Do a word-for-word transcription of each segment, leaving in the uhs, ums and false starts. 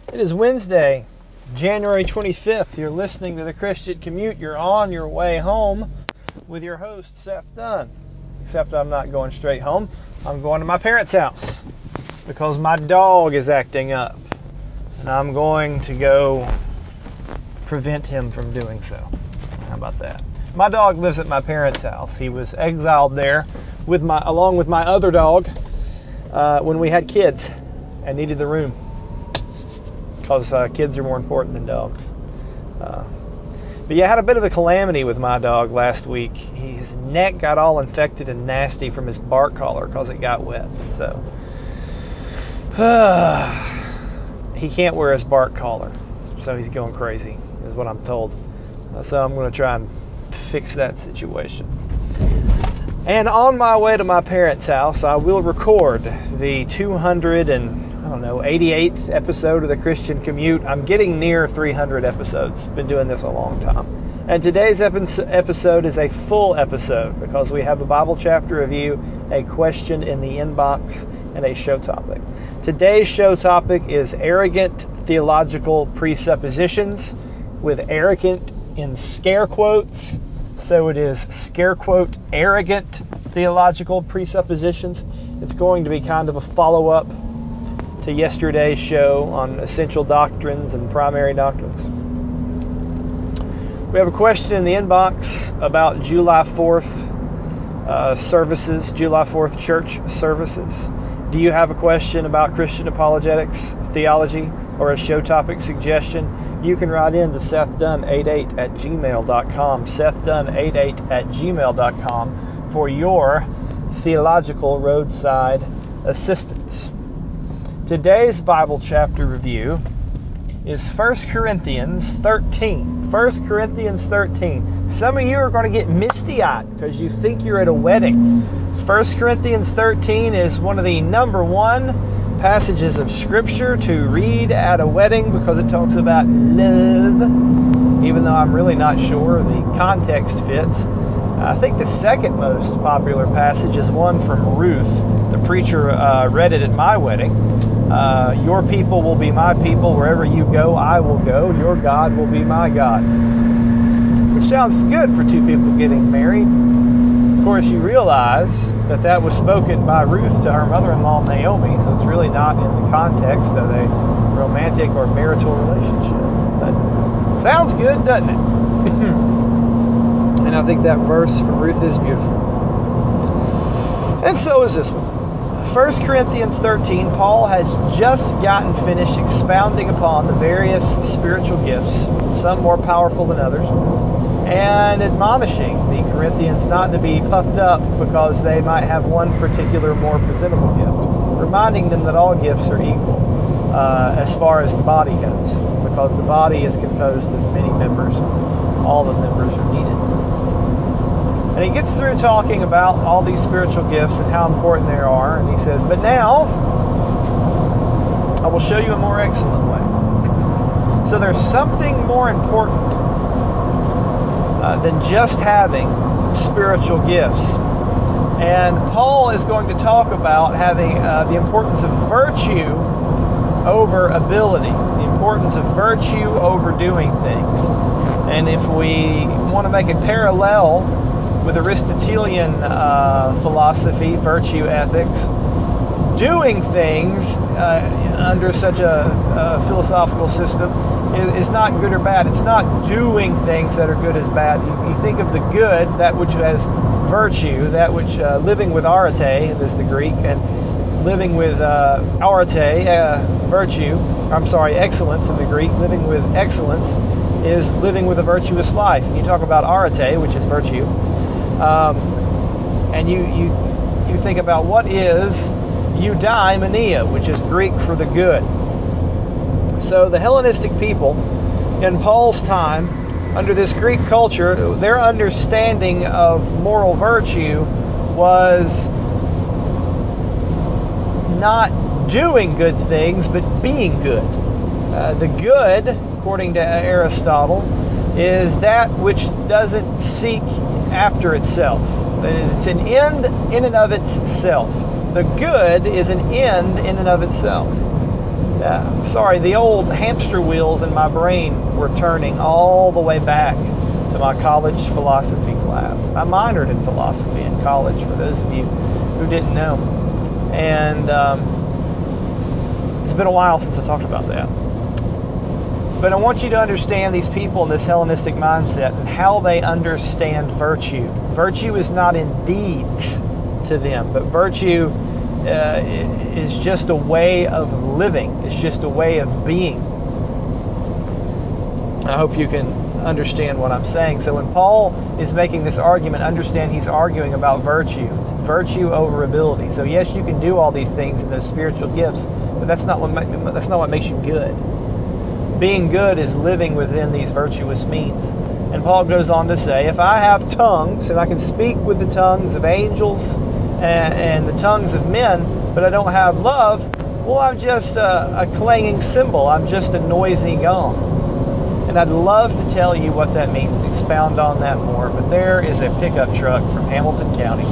It is Wednesday, January twenty-fifth. You're listening to the Christian Commute. You're on your way home with your host, Seth Dunn. Except I'm not going straight home. I'm going to my parents' house because my dog is acting up. And I'm going to go prevent him from doing so. How about that? My dog lives at my parents' house. He was exiled there with my, along with my other dog uh, when we had kids and needed the room. Because uh, kids are more important than dogs. Uh, but yeah, I had a bit of a calamity with my dog last week. His neck got all infected and nasty from his bark collar because it got wet. So uh, he can't wear his bark collar, so he's going crazy, is what I'm told. Uh, so I'm going to try and fix that situation. And on my way to my parents' house, I will record the two hundred and I don't know, eighty-eighth episode of the Christian Commute. I'm getting near three hundred episodes. Been doing this a long time. And today's episode is a full episode because we have a Bible chapter review, a question in the inbox, and a show topic. Today's show topic is arrogant theological presuppositions, with arrogant in scare quotes. So it is scare quote arrogant theological presuppositions. It's going to be kind of a follow-up to yesterday's show on essential doctrines and primary doctrines. We have a question in the inbox about July fourth uh, services, July fourth church services. Do you have a question about Christian apologetics, theology, or a show topic suggestion? You can write in to Seth Dunn eighty-eight at gmail dot com, Seth Dunn eighty-eight at gmail dot com for your theological roadside assistance. Today's Bible chapter review is First Corinthians thirteen. First Corinthians thirteen. Some of you are going to get misty-eyed because you think you're at a wedding. First Corinthians thirteen is one of the number one passages of Scripture to read at a wedding because it talks about love, even though I'm really not sure the context fits. I think the second most popular passage is one from Ruth. The preacher uh, read it at my wedding. Uh, your people will be my people. Wherever you go, I will go. Your God will be my God. Which sounds good for two people getting married. Of course, you realize that that was spoken by Ruth to her mother-in-law Naomi, so it's really not in the context of a romantic or marital relationship. But sounds good, doesn't it? And I think that verse from Ruth is beautiful. And so is this one. First Corinthians thirteen, Paul has just gotten finished expounding upon the various spiritual gifts, some more powerful than others, and admonishing the Corinthians not to be puffed up because they might have one particular more presentable gift, reminding them that all gifts are equal uh, as far as the body goes, because the body is composed of many members. All the members are needed. And he gets through talking about all these spiritual gifts and how important they are, and he says, but now I will show you a more excellent way. So there's something more important uh, than just having spiritual gifts. And Paul is going to talk about having uh, the importance of virtue over ability, the importance of virtue over doing things. And if we want to make a parallel with Aristotelian uh, philosophy, virtue ethics, doing things uh, under such a, a philosophical system is, is not good or bad. It's not doing things that are good as bad. You, you think of the good, that which has virtue, that which uh, living with arete is the Greek, and living with uh, arete, uh, virtue, I'm sorry, excellence in the Greek, living with excellence is living with a virtuous life. And you talk about arete, which is virtue, um, and you, you you think about what is eudaimonia, which is Greek for the good. So the Hellenistic people in Paul's time, under this Greek culture, their understanding of moral virtue was not doing good things, but being good. Uh, the good, according to Aristotle, is that which doesn't seek after itself. It's an end in and of itself. The good is an end in and of itself. uh, sorry, the old hamster wheels in my brain were turning all the way back to my college philosophy class. I minored in philosophy in college, for those of you who didn't know. And um, it's been a while since I talked about that. But I want you to understand these people in this Hellenistic mindset and how they understand virtue. Virtue is not in deeds to them, but virtue uh, is just a way of living. It's just a way of being. I hope you can understand what I'm saying. So when Paul is making this argument, understand he's arguing about virtue. It's virtue over ability. So yes, you can do all these things in those spiritual gifts, but that's not what that's not what makes you good. Being good is living within these virtuous means. And Paul goes on to say, if I have tongues, and I can speak with the tongues of angels and, and the tongues of men, but I don't have love, well, I'm just a, a clanging cymbal. I'm just a noisy gong. And I'd love to tell you what that means and expound on that more, but there is a pickup truck from Hamilton County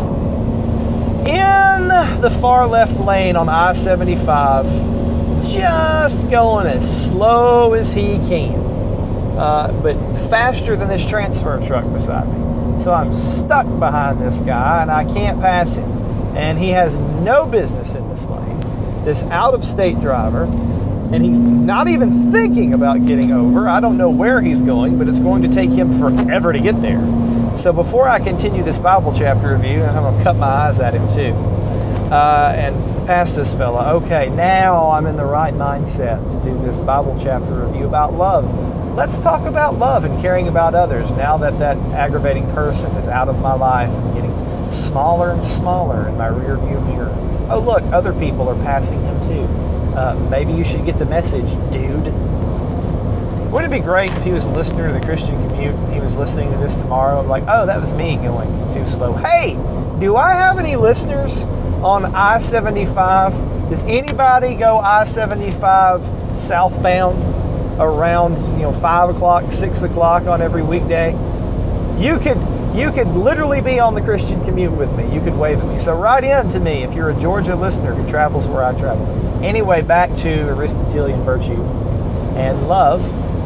in the far left lane on I seventy-five, just going as slow as he can, uh, but faster than this transfer truck beside me. So I'm stuck behind this guy and I can't pass him. And he has no business in this lane, this out-of-state driver, and he's not even thinking about getting over. I don't know where he's going, but it's going to take him forever to get there. So before I continue this Bible chapter review, I'm going to cut my eyes at him too. Uh, and pass this fella. Okay, now I'm in the right mindset to do this Bible chapter review about love. Let's talk about love and caring about others now that that aggravating person is out of my life and getting smaller and smaller in my rear view mirror. Oh look, other people are passing him too. Uh, maybe you should get the message, dude. Wouldn't it be great if he was a listener to the Christian Commute and he was listening to this tomorrow, like, oh, that was me going too slow. Hey, do I have any listeners on I seventy-five? Does anybody go I seventy-five southbound around, you know, five o'clock, six o'clock on every weekday? You could you could literally be on the Christian Commute with me. You could wave at me. So write in to me if you're a Georgia listener who travels where I travel. Anyway, back to Aristotelian virtue and love.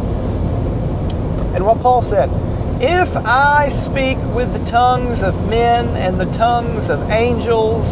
And what Paul said, if I speak with the tongues of men and the tongues of angels,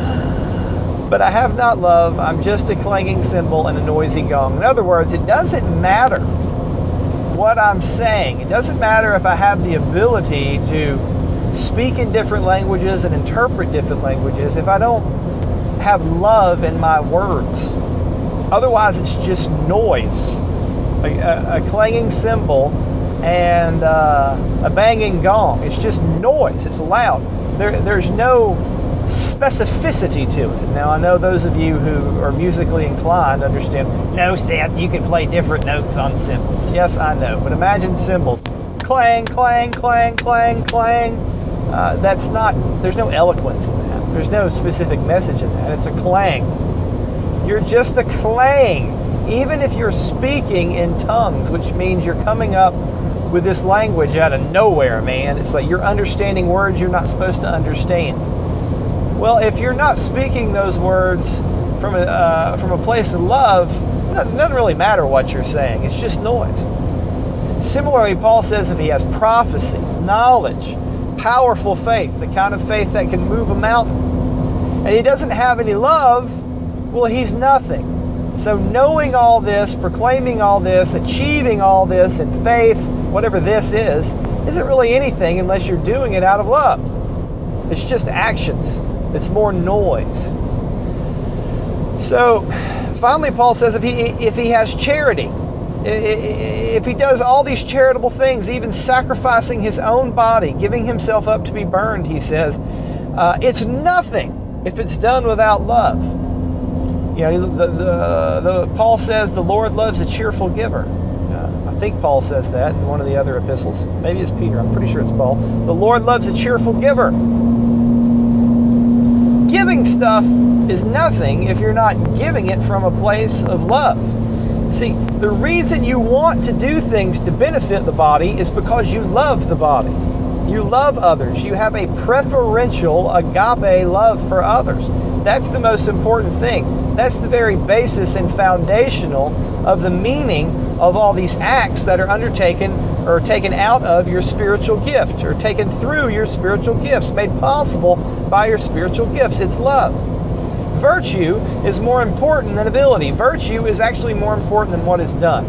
but I have not love, I'm just a clanging cymbal and a noisy gong. In other words, it doesn't matter what I'm saying. It doesn't matter if I have the ability to speak in different languages and interpret different languages if I don't have love in my words. Otherwise, it's just noise. A, a, a clanging cymbal and uh, a banging gong. It's just noise. It's loud. There, there's no specificity to it. Now, I know those of you who are musically inclined understand, no, Seth, you can play different notes on cymbals. Yes, I know. But imagine cymbals. Clang, clang, clang, clang, clang. Uh, that's not, there's no eloquence in that. There's no specific message in that. It's a clang. You're just a clang. Even if you're speaking in tongues, which means you're coming up with this language out of nowhere, man. It's like you're understanding words you're not supposed to understand. Well, if you're not speaking those words from a, uh, from a place of love, it doesn't really matter what you're saying. It's just noise. Similarly, Paul says if he has prophecy, knowledge, powerful faith, the kind of faith that can move a mountain, and he doesn't have any love, well, he's nothing. So knowing all this, proclaiming all this, achieving all this in faith, whatever this is, isn't really anything unless you're doing it out of love. It's just actions. It's more noise. So finally, Paul says if he if he has charity, if he does all these charitable things, even sacrificing his own body, giving himself up to be burned, he says, uh, it's nothing if it's done without love. You know, the, the, the, Paul says the Lord loves a cheerful giver. Uh, I think Paul says that in one of the other epistles. Maybe it's Peter. I'm pretty sure it's Paul. The Lord loves a cheerful giver. Giving stuff is nothing if you're not giving it from a place of love. See, the reason you want to do things to benefit the body is because you love the body. You love others. You have a preferential agape love for others. That's the most important thing. That's the very basis and foundational of the meaning of all these acts that are undertaken or taken out of your spiritual gift, or taken through your spiritual gifts, made possible by your spiritual gifts. It's love. Virtue is more important than ability. Virtue is actually more important than what is done.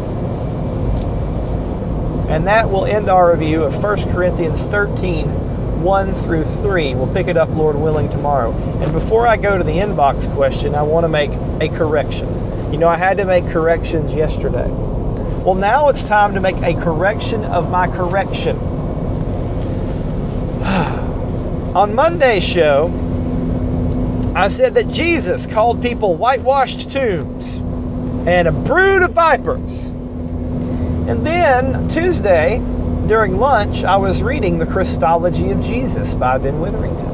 And that will end our review of First Corinthians thirteen, one through three. We'll pick it up, Lord willing, tomorrow. And before I go to the inbox question, I want to make a correction. You know, I had to make corrections yesterday. Well, now it's time to make a correction of my correction. On Monday's show, I said that Jesus called people whitewashed tombs and a brood of vipers. And then Tuesday, during lunch, I was reading The Christology of Jesus by Ben Witherington.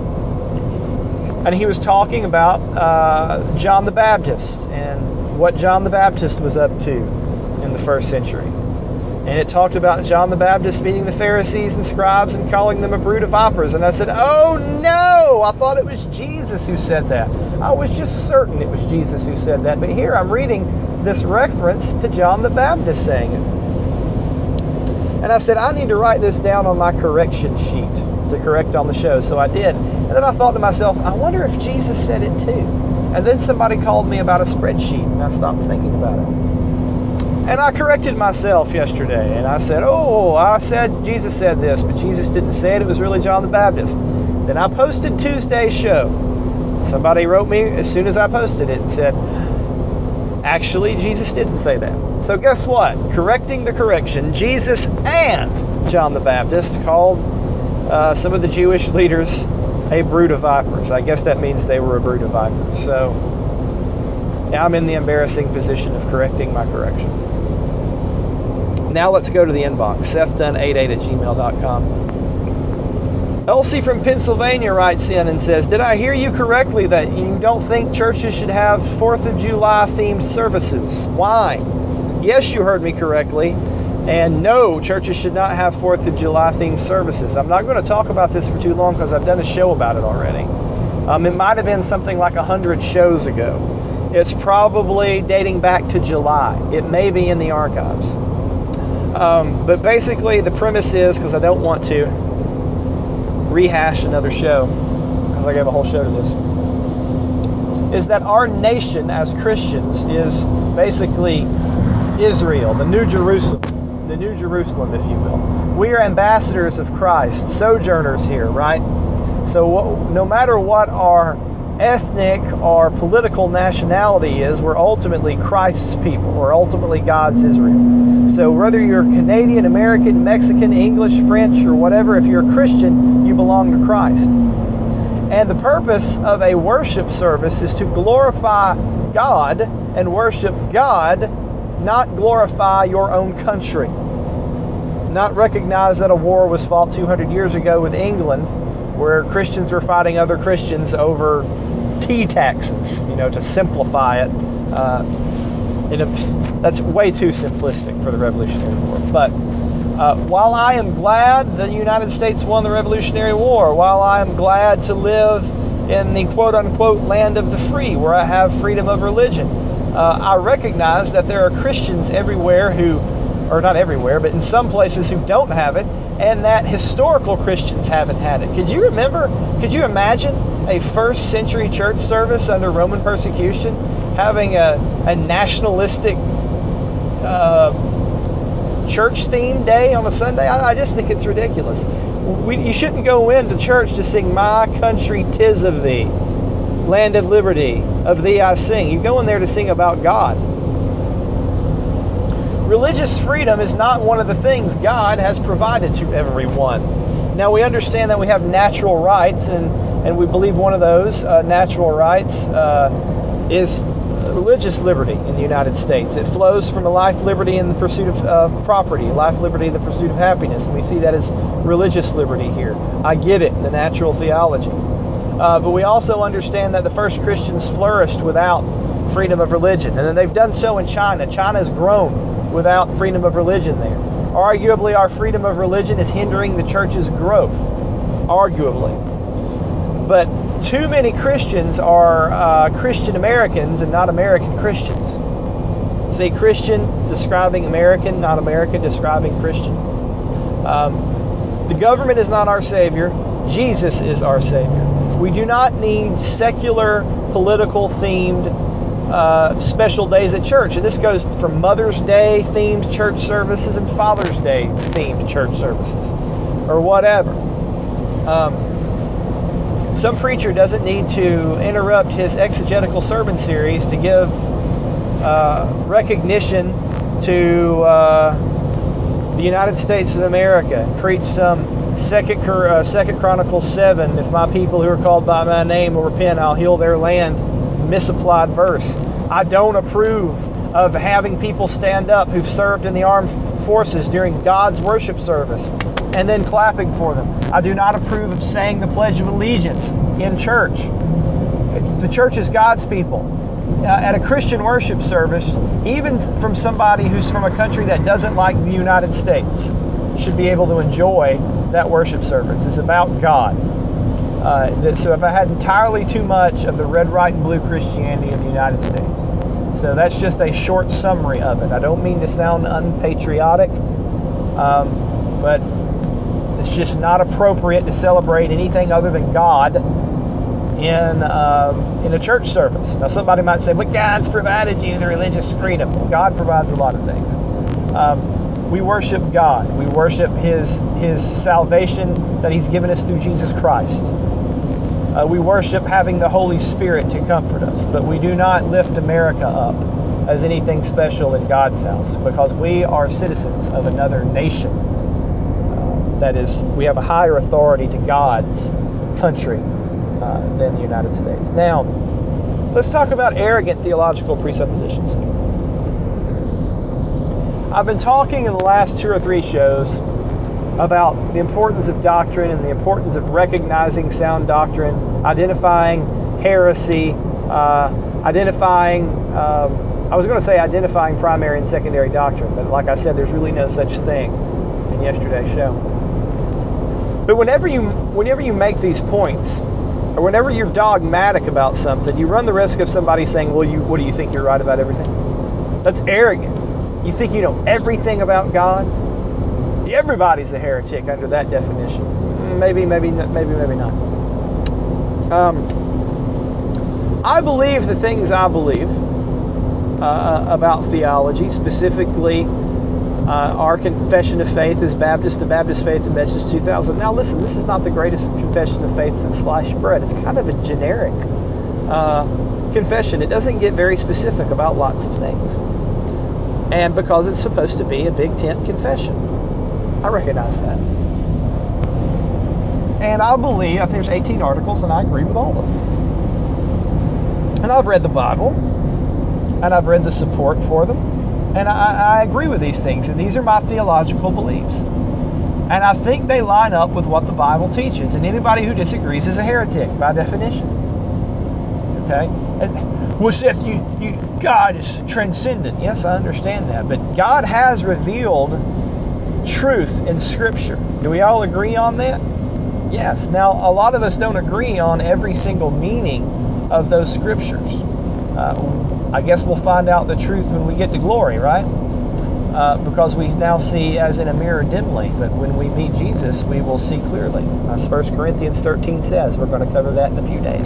And he was talking about uh, John the Baptist and what John the Baptist was up to in the first century. And it talked about John the Baptist meeting the Pharisees and scribes and calling them a brood of vipers. And I said, oh no, I thought it was Jesus who said that. I was just certain it was Jesus who said that. But here I'm reading this reference to John the Baptist saying it. And I said, I need to write this down on my correction sheet to correct on the show. So I did. And then I thought to myself, I wonder if Jesus said it too. And then somebody called me about a spreadsheet, and I stopped thinking about it. And I corrected myself yesterday, and I said, oh, I said Jesus said this, but Jesus didn't say it. It was really John the Baptist. Then I posted Tuesday's show. Somebody wrote me as soon as I posted it and said, actually, Jesus didn't say that. So guess what? Correcting the correction, Jesus and John the Baptist called uh, some of the Jewish leaders a brood of vipers. I guess that means they were a brood of vipers. So now I'm in the embarrassing position of correcting my correction. Now let's go to the inbox, seth dunn eighty-eight at gmail dot com. Elsie from Pennsylvania writes in and says, did I hear you correctly that you don't think churches should have fourth of July themed services? Why? Yes, you heard me correctly. And no, churches should not have fourth of July themed services. I'm not going to talk about this for too long because I've done a show about it already. Um, it might have been something like one hundred shows ago. It's probably dating back to July. It may be in the archives. Um, but basically the premise is, because I don't want to rehash another show, because I gave a whole show to this, is that our nation as Christians is basically Israel, the New Jerusalem, the New Jerusalem, if you will. We are ambassadors of Christ, sojourners here, right? So what, no matter what our ethnic or political nationality is, we're ultimately Christ's people. We're ultimately God's Israel. So whether you're Canadian, American, Mexican, English, French, or whatever, if you're a Christian, you belong to Christ. And the purpose of a worship service is to glorify God and worship God, not glorify your own country. Not recognize that a war was fought two hundred years ago with England, where Christians were fighting other Christians over tea taxes, you know, to simplify it. Uh, in a, that's way too simplistic for the Revolutionary War. But uh, while I am glad the United States won the Revolutionary War, while I am glad to live in the quote-unquote land of the free, where I have freedom of religion, uh, I recognize that there are Christians everywhere who, or not everywhere, but in some places who don't have it, and that historical Christians haven't had it. Could you remember, could you imagine a first century church service under Roman persecution having a, a nationalistic uh, church themed day on a Sunday? I, I just think it's ridiculous. We, you shouldn't go into church to sing "My country 'tis of thee, land of liberty, of thee I sing." You go in there to sing about God. Religious freedom is not one of the things God has provided to everyone. Now, we understand that we have natural rights, and, and we believe one of those uh, natural rights uh, is religious liberty in the United States. It flows from a life, liberty, and the pursuit of uh, property, life, liberty, and the pursuit of happiness. And we see that as religious liberty here. I get it, the natural theology. Uh, but we also understand that the first Christians flourished without freedom of religion. And then they've done so in China. China has grown without freedom of religion there. Arguably, our freedom of religion is hindering the church's growth. Arguably. But too many Christians are uh, Christian Americans and not American Christians. See, Christian describing American, not American describing Christian. Um, the government is not our Savior. Jesus is our Savior. We do not need secular, political themed uh, special days at church. And this goes from Mother's Day themed church services and Father's Day themed church services or whatever. Um, some preacher doesn't need to interrupt his exegetical sermon series to give uh, recognition to uh, the United States of America and preach some Second, uh, Second Chronicles seven, if my people who are called by my name will repent, I'll heal their land, misapplied verse. I don't approve of having people stand up who've served in the armed forces during God's worship service and then clapping for them. I do not approve of saying the Pledge of Allegiance in church. The church is God's people. Uh, at a Christian worship service, even from somebody who's from a country that doesn't like the United States, should be able to enjoy that worship service. It's about God. Uh, so if I had entirely too much of the red, white, and blue Christianity of the United States. So that's just a short summary of it. I don't mean to sound unpatriotic, um, but it's just not appropriate to celebrate anything other than God in um, in a church service. Now somebody might say, but God's provided you the religious freedom. God provides a lot of things. Um, we worship God. We worship His His salvation that He's given us through Jesus Christ. Uh, we worship having the Holy Spirit to comfort us, but we do not lift America up as anything special in God's house, because we are citizens of another nation. Uh, that is, we have a higher authority to God's country uh, than the United States. Now, let's talk about arrogant theological presuppositions. I've been talking in the last two or three shows about the importance of doctrine and the importance of recognizing sound doctrine, identifying heresy, uh, identifying, um, I was going to say identifying primary and secondary doctrine, but like I said, there's really no such thing in yesterday's show. But whenever you, whenever you make these points, or whenever you're dogmatic about something, you run the risk of somebody saying, well, you, what do you think, you're right about everything? That's arrogant. You think you know everything about God? Everybody's a heretic under that definition. Maybe, maybe, maybe, maybe not. Um, I believe the things I believe uh, about theology, specifically uh, our confession of faith as Baptist, the Baptist Faith and Message two thousand. Now listen, this is not the greatest confession of faith since sliced bread. It's kind of a generic uh, confession. It doesn't get very specific about lots of things. And because it's supposed to be a big tent confession. I recognize that. And I believe, I think there's eighteen articles, and I agree with all of them. And I've read the Bible, and I've read the support for them, and I, I agree with these things, and these are my theological beliefs. And I think they line up with what the Bible teaches, and anybody who disagrees is a heretic, by definition. Okay? And, well, Seth, you, you, God is transcendent. Yes, I understand that, but God has revealed truth in Scripture. Do we all agree on that? Yes. Now, a lot of us don't agree on every single meaning of those Scriptures. Uh, I guess we'll find out the truth when we get to glory, right? Uh, because we now see as in a mirror dimly, but when we meet Jesus, we will see clearly. As First Corinthians thirteen says. We're going to cover that in a few days.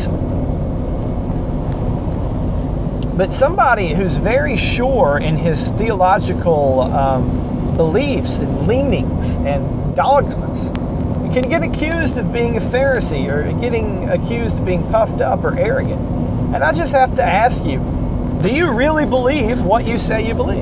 But somebody who's very sure in his theological um, beliefs and leanings and dogmas can get accused of being a Pharisee or getting accused of being puffed up or arrogant. And I just have to ask you, do you really believe what you say you believe?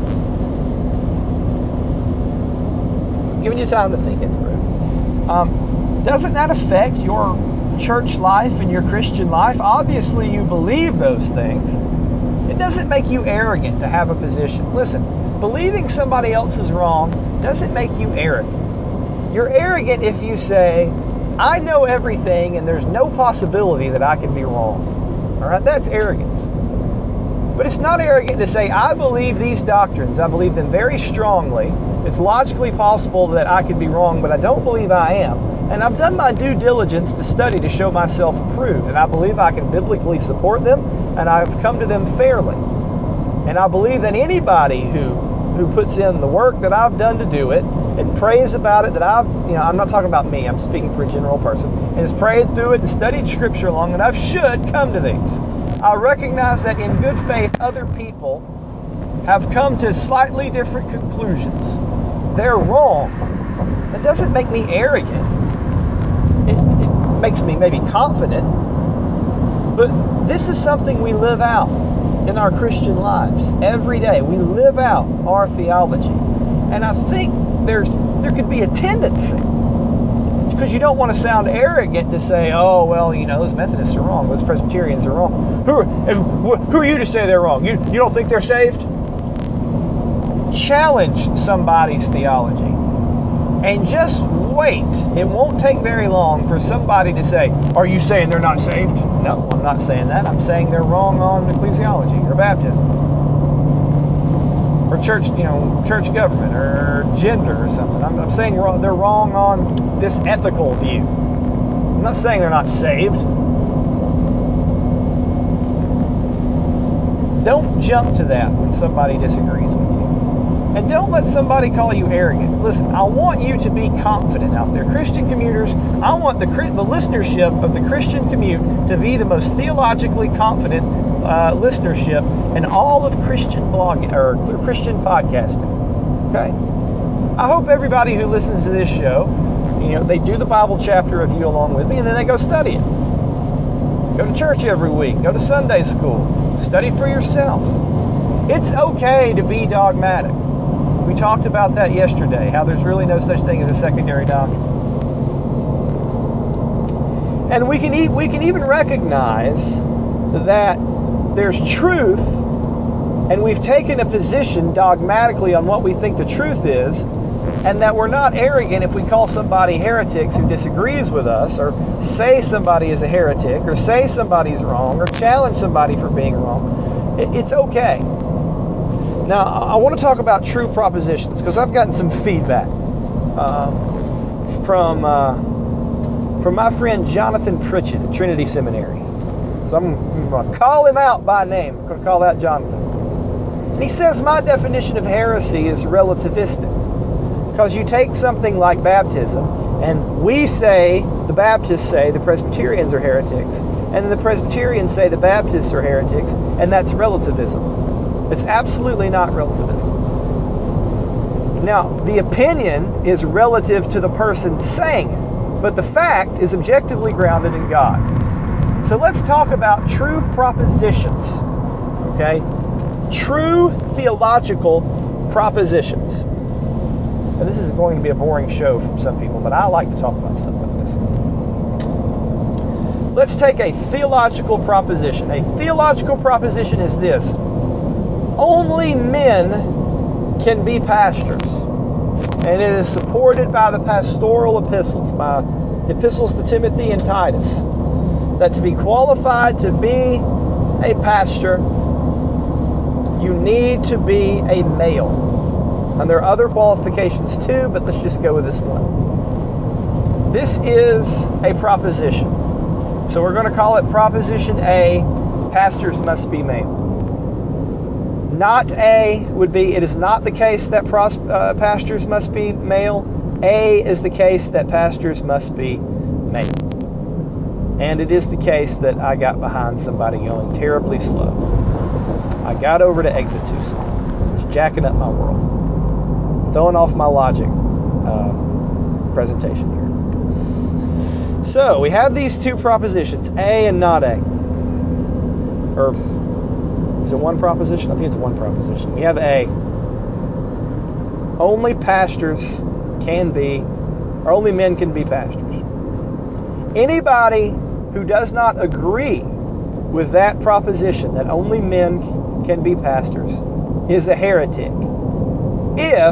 I'm giving you time to think it through. Um, doesn't that affect your church life and your Christian life? Obviously you believe those things. It doesn't make you arrogant to have a position. Listen, believing somebody else is wrong doesn't make you arrogant. You're arrogant if you say, I know everything and there's no possibility that I can be wrong. All right, that's arrogance. But it's not arrogant to say, I believe these doctrines. I believe them very strongly. It's logically possible that I could be wrong, but I don't believe I am. And I've done my due diligence to study to show myself approved. And I believe I can biblically support them, and I've come to them fairly. And I believe that anybody who, who puts in the work that I've done to do it, and prays about it, that I've, you know, I'm not talking about me, I'm speaking for a general person, and has prayed through it and studied Scripture long enough, should come to these. I recognize that in good faith, other people have come to slightly different conclusions. They're wrong. That doesn't make me arrogant. It, it makes me maybe confident. But this is something we live out in our Christian lives every day. We live out our theology. And I think there's there could be a tendency, because you don't want to sound arrogant to say, oh, well, you know, those Methodists are wrong, those Presbyterians are wrong. Who are, and who are you to say they're wrong? You, you don't think they're saved? Challenge somebody's theology and just wait. It won't take very long for somebody to say, are you saying they're not saved? No, I'm not saying that. I'm saying they're wrong on ecclesiology or baptism or church, you know, church government or gender or something. I'm, I'm saying they're wrong on this ethical view. I'm not saying they're not saved. Don't jump to that when somebody disagrees with you. And don't let somebody call you arrogant. Listen, I want you to be confident out there. Christian commuters, I want the, the listenership of the Christian commute to be the most theologically confident uh, listenership in all of Christian blogging or Christian podcasting. Okay? I hope everybody who listens to this show, you know, they do the Bible chapter review along with me, and then they go study it. Go to church every week. Go to Sunday school. Study for yourself. It's okay to be dogmatic. We talked about that yesterday, how there's really no such thing as a secondary doctrine. And we can, e- we can even recognize that there's truth, and we've taken a position dogmatically on what we think the truth is, and that we're not arrogant if we call somebody heretics who disagrees with us, or say somebody is a heretic, or say somebody's wrong, or challenge somebody for being wrong. It, it's okay. Now, I want to talk about true propositions, because I've gotten some feedback um, from uh, from my friend Jonathan Pritchett at Trinity Seminary. So I'm, I'm going to call him out by name. I'm going to call that Jonathan. And he says my definition of heresy is relativistic, because you take something like baptism, and we say, the Baptists say the Presbyterians are heretics, and then the Presbyterians say the Baptists are heretics, and that's relativism. It's absolutely not relativism. Now, the opinion is relative to the person saying it, but the fact is objectively grounded in God. So let's talk about true propositions, okay? True theological propositions. Now, this is going to be a boring show for some people, but I like to talk about stuff like this. Let's take a theological proposition. A theological proposition is this: only men can be pastors. And it is supported by the pastoral epistles, by the epistles to Timothy and Titus, that to be qualified to be a pastor, you need to be a male. And there are other qualifications too, but let's just go with this one. This is a proposition. So we're going to call it Proposition A, pastors must be male. Not A would be, it is not the case that pros, uh, pastors must be male. A is the case that pastors must be male. And it is the case that I got behind somebody going terribly slow. I got over to exit too slow. It's jacking up my world. Throwing off my logic uh, presentation here. So we have these two propositions, A and not A. Or is it one proposition? I think it's one proposition. We have A. Only pastors can be, or only men can be pastors. Anybody who does not agree with that proposition, that only men can be pastors, is a heretic. If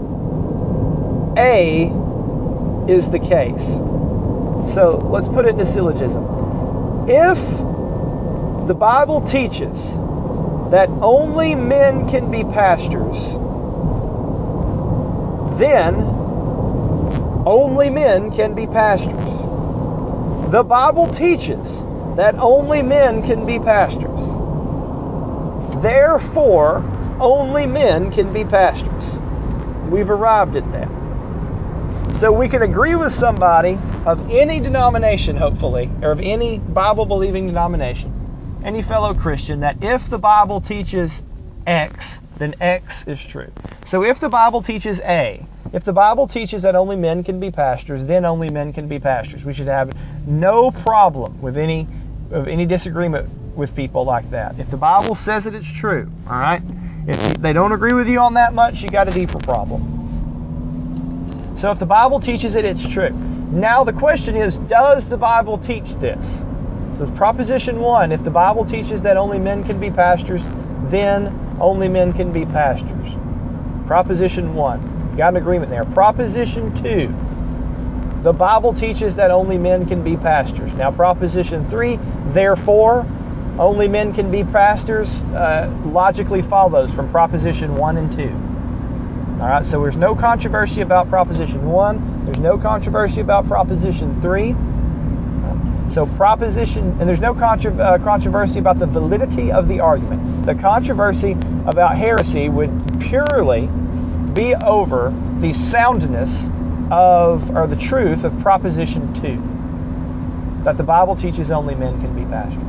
A is the case. So let's put it in a syllogism. If the Bible teaches that only men can be pastors, then only men can be pastors. The Bible teaches that only men can be pastors. Therefore, only men can be pastors. We've arrived at that. So we can agree with somebody of any denomination, hopefully, or of any Bible-believing denomination, any fellow Christian, that if the Bible teaches X, then X is true. So if the Bible teaches A, if the Bible teaches that only men can be pastors, then only men can be pastors. We should have no problem with any of any disagreement with people like that. If the Bible says that it's true, all right? If they don't agree with you on that much, you got a deeper problem. So if the Bible teaches it, it's true. Now the question is, does the Bible teach this? So proposition one, if the Bible teaches that only men can be pastors, then only men can be pastors. Proposition one. Got an agreement there. Proposition two. The Bible teaches that only men can be pastors. Now proposition three, therefore, only men can be pastors, uh, logically follows from proposition one and two. All right, so there's no controversy about proposition one. There's no controversy about proposition three. So proposition, and there's no contro- uh, controversy about the validity of the argument. The controversy about heresy would purely be over the soundness of, or the truth of proposition two, that the Bible teaches only men can be pastors.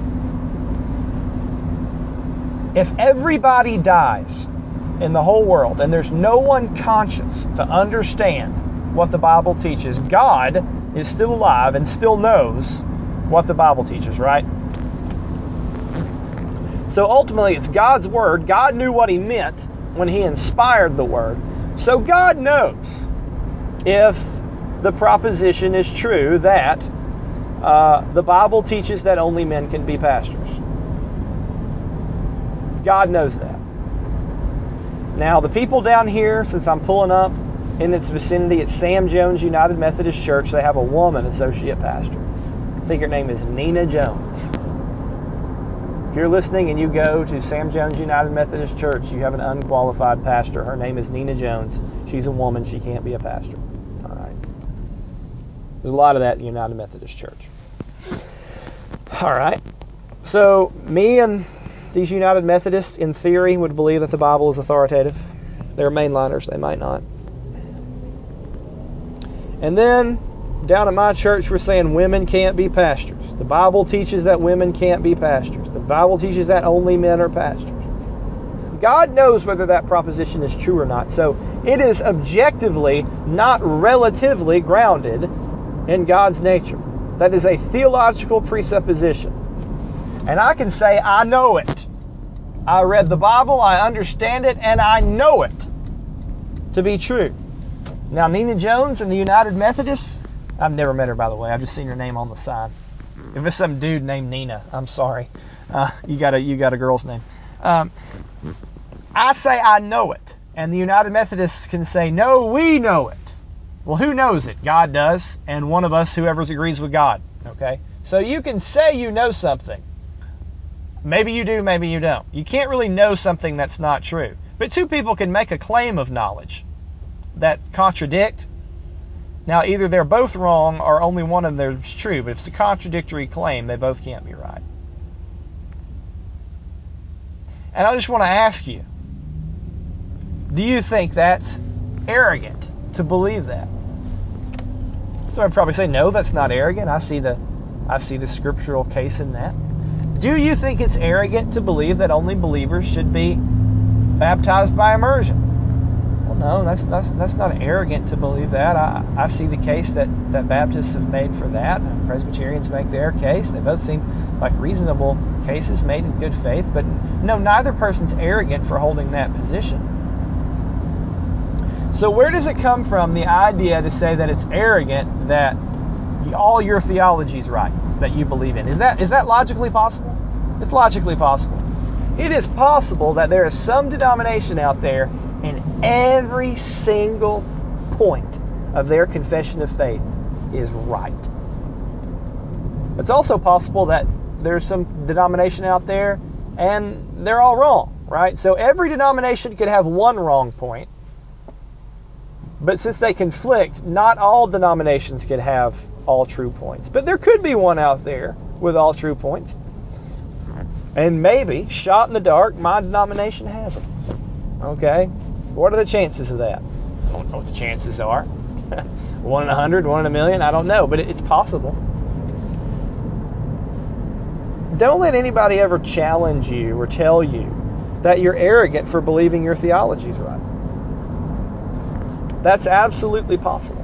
If everybody dies in the whole world and there's no one conscious to understand what the Bible teaches, God is still alive and still knows what the Bible teaches, right? So ultimately, it's God's Word. God knew what He meant when He inspired the Word. So God knows if the proposition is true that uh, the Bible teaches that only men can be pastors. God knows that. Now, the people down here, since I'm pulling up in its vicinity at Sam Jones United Methodist Church, they have a woman associate pastor. I think her name is Nina Jones. If you're listening and you go to Sam Jones United Methodist Church, you have an unqualified pastor. Her name is Nina Jones. She's a woman. She can't be a pastor. All right. There's a lot of that in United Methodist Church. All right. So me and these United Methodists, in theory, would believe that the Bible is authoritative. They're mainliners. They might not. And then, down at my church, we're saying women can't be pastors. The Bible teaches that women can't be pastors. The Bible teaches that only men are pastors. God knows whether that proposition is true or not. So it is objectively, not relatively, grounded in God's nature. That is a theological presupposition. And I can say, I know it. I read the Bible, I understand it, and I know it to be true. Now, Nina Jones and the United Methodists, I've never met her, by the way. I've just seen her name on the sign. If it's some dude named Nina, I'm sorry. Uh, you got a you got a girl's name. Um, I say I know it, and the United Methodists can say, no, we know it. Well, who knows it? God does, and one of us, whoever agrees with God. Okay? So you can say you know something. Maybe you do, maybe you don't. You can't really know something that's not true. But two people can make a claim of knowledge that contradict. Now, either they're both wrong or only one of them is true. But if it's a contradictory claim, they both can't be right. And I just want to ask you, do you think that's arrogant to believe that? So I'd probably say, no, that's not arrogant. I see the, I see the scriptural case in that. Do you think it's arrogant to believe that only believers should be baptized by immersion? Well, no, that's not, that's not arrogant to believe that. I, I see the case that, that Baptists have made for that. Presbyterians make their case. They both seem like reasonable cases made in good faith. But no, neither person's arrogant for holding that position. So where does it come from, the idea to say that it's arrogant that all your theology is right, that you believe in? Is that is that logically possible? It's logically possible. It is possible that there is some denomination out there and every single point of their confession of faith is right. It's also possible that there's some denomination out there and they're all wrong, right? So every denomination could have one wrong point, But since they conflict, not all denominations can have all true points. But there could be one out there with all true points. And maybe, shot in the dark, my denomination has it. Okay? What are the chances of that? I don't know what the chances are. One in a hundred, one in a million, I don't know. But it's possible. Don't let anybody ever challenge you or tell you that you're arrogant for believing your theology is right. That's absolutely possible.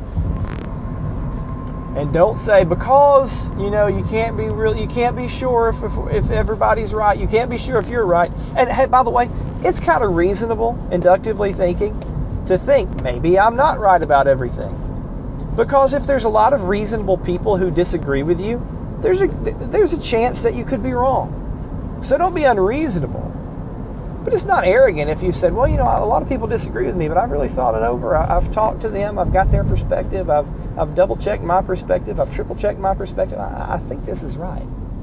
And don't say, because, you know, you can't be real, you can't be sure if, if, if everybody's right. You can't be sure if you're right. And hey, by the way, it's kind of reasonable, inductively thinking, to think maybe I'm not right about everything. Because if there's a lot of reasonable people who disagree with you, there's a there's a chance that you could be wrong. So don't be unreasonable. But it's not arrogant if you said, well, you know, a lot of people disagree with me, but I've really thought it over. I've talked to them. I've got their perspective. I've I've double-checked my perspective. I've triple-checked my perspective. I, I think this is right.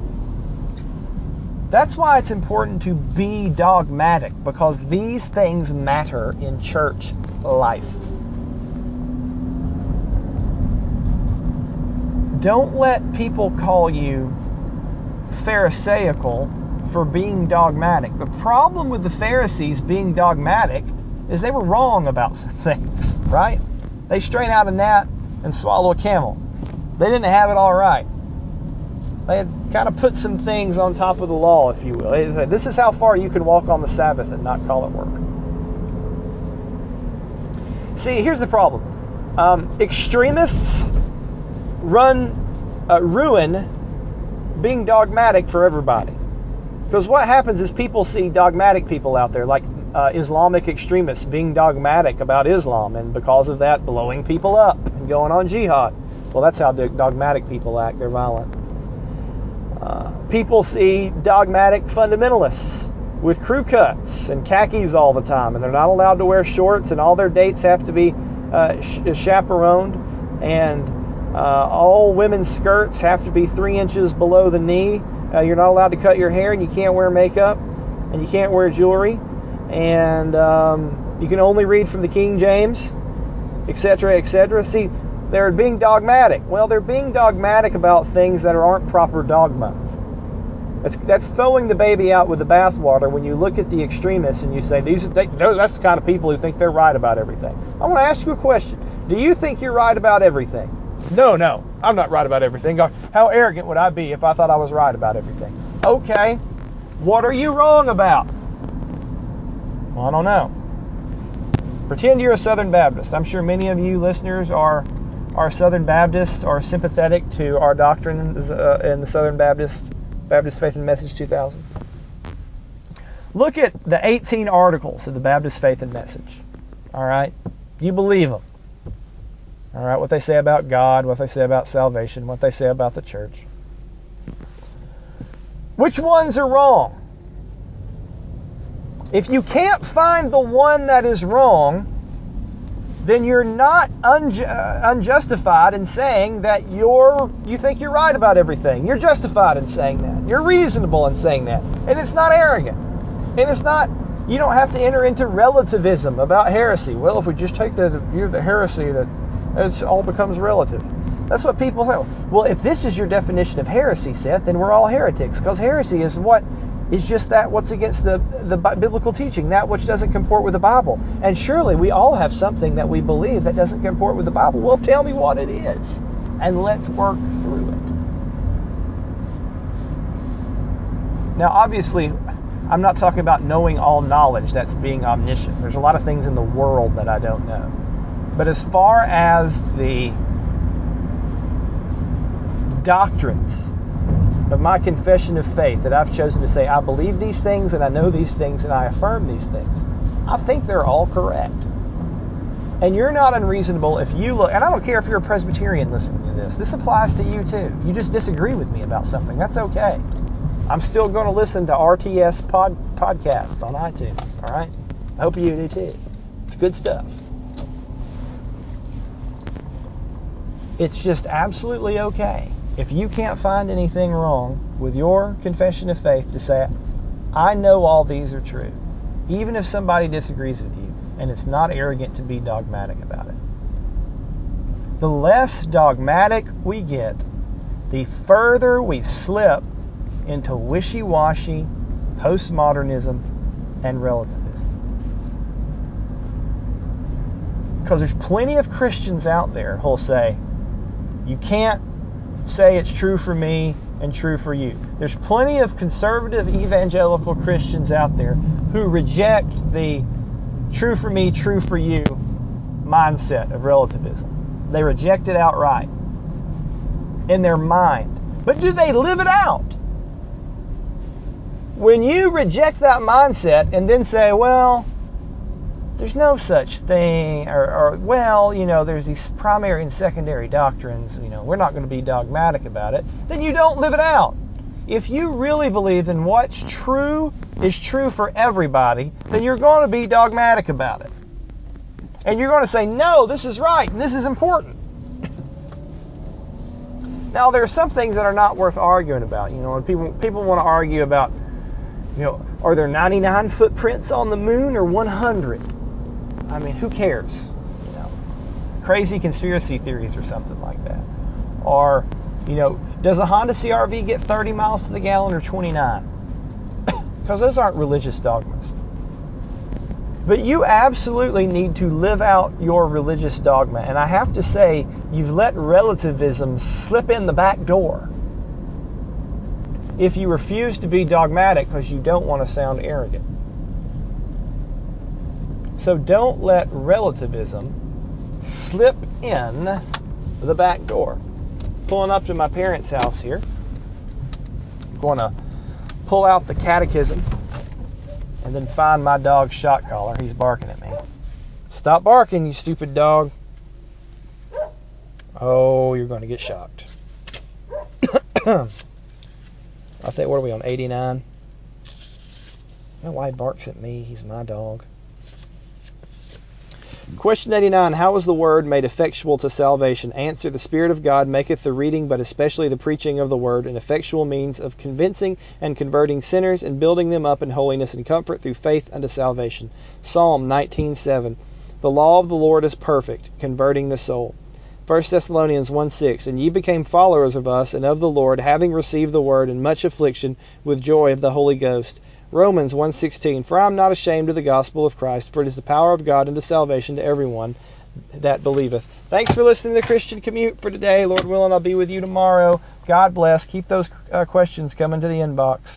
That's why it's important to be dogmatic, because these things matter in church life. Don't let people call you Pharisaical for being dogmatic. The problem with the Pharisees being dogmatic is they were wrong about some things, right? They strain out a gnat and swallow a camel. They didn't have it all right. They had kind of put some things on top of the law, if you will. They said, this is how far you can walk on the Sabbath and not call it work. See, here's the problem. Um, extremists run, uh, ruin being dogmatic for everybody. Because what happens is people see dogmatic people out there, like uh, Islamic extremists being dogmatic about Islam, and because of that, blowing people up and going on jihad. Well, that's how dogmatic people act. They're violent. Uh, people see dogmatic fundamentalists with crew cuts and khakis all the time, and they're not allowed to wear shorts, and all their dates have to be uh, sh- chaperoned, and uh, all women's skirts have to be three inches below the knee. Uh, you're not allowed to cut your hair, and you can't wear makeup, and you can't wear jewelry, and um, you can only read from the King James, et cetera, et cetera. See, they're being dogmatic. Well, they're being dogmatic about things that aren't proper dogma. That's, that's throwing the baby out with the bathwater when you look at the extremists and you say, these they, that's the kind of people who think they're right about everything. I want to ask you a question. Do you think you're right about everything? No, no, I'm not right about everything. How arrogant would I be if I thought I was right about everything? Okay, what are you wrong about? Well, I don't know. Pretend you're a Southern Baptist. I'm sure many of you listeners are are Southern Baptists, are sympathetic to our doctrine uh, in the Southern Baptist Baptist Faith and Message two thousand. Look at the eighteen articles of the Baptist Faith and Message. All right? You believe them. All right? What they say about God, what they say about salvation, what they say about the church. Which ones are wrong? If you can't find the one that is wrong, then you're not unju- unjustified in saying that you're you think you're right about everything. You're justified in saying that. You're reasonable in saying that. And it's not arrogant. And it's not, you don't have to enter into relativism about heresy. Well, if we just take the view of the heresy, that it all becomes relative. That's what people say. Well, if this is your definition of heresy, Seth, then we're all heretics. Because heresy is what is just that what's against the, the biblical teaching, that which doesn't comport with the Bible. And surely we all have something that we believe that doesn't comport with the Bible. Well, tell me what it is, and let's work through it. Now, obviously, I'm not talking about knowing all knowledge, that's being omniscient. There's a lot of things in the world that I don't know. But as far as the doctrines of my confession of faith that I've chosen to say, I believe these things and I know these things and I affirm these things, I think they're all correct. And you're not unreasonable if you look, and I don't care if you're a Presbyterian listening to this, this applies to you too. You just disagree with me about something, that's okay. I'm still going to listen to R T S pod, podcasts on iTunes, all right? I hope you do too. It's good stuff. It's just absolutely okay if you can't find anything wrong with your confession of faith to say, I know all these are true, even if somebody disagrees with you, and it's not arrogant to be dogmatic about it. The less dogmatic we get, the further we slip into wishy-washy, postmodernism, and relativism. Because there's plenty of Christians out there who'll say, you can't say it's true for me and true for you. There's plenty of conservative evangelical Christians out there who reject the true for me, true for you mindset of relativism. They reject it outright in their mind. But do they live it out? When you reject that mindset and then say, well, there's no such thing, or, or well, you know, there's these primary and secondary doctrines, you know, we're not going to be dogmatic about it, then you don't live it out. If you really believe in what's true is true for everybody, then you're going to be dogmatic about it. And you're going to say, no, this is right, and this is important. Now, there are some things that are not worth arguing about. You know, when people, people want to argue about, you know, are there ninety-nine footprints on the moon or one hundred? I mean, who cares? You know, crazy conspiracy theories or something like that. Or, you know, does a Honda C R V get thirty miles to the gallon or twenty-nine? Because those aren't religious dogmas. But you absolutely need to live out your religious dogma. And I have to say, you've let relativism slip in the back door if you refuse to be dogmatic because you don't want to sound arrogant. So don't let relativism slip in the back door. Pulling up to my parents' house here. I'm going to pull out the catechism and then find my dog's shot collar. He's barking at me. Stop barking, you stupid dog. Oh, you're going to get shocked. I think, what are we on, eighty-nine? I don't know why he barks at me. He's my dog. Question eighty-nine. How is the word made effectual to salvation? Answer. The Spirit of God maketh the reading, but especially the preaching of the word, an effectual means of convincing and converting sinners and building them up in holiness and comfort through faith unto salvation. Psalm nineteen seven. The law of the Lord is perfect, converting the soul. First Thessalonians one six. And ye became followers of us and of the Lord, having received the word in much affliction with joy of the Holy Ghost. Romans one sixteen. For I am not ashamed of the gospel of Christ, for it is the power of God unto salvation to everyone that believeth. Thanks for listening to the Christian Commute for today. Lord willing, I'll be with you tomorrow. God bless. Keep those uh, questions coming to the inbox.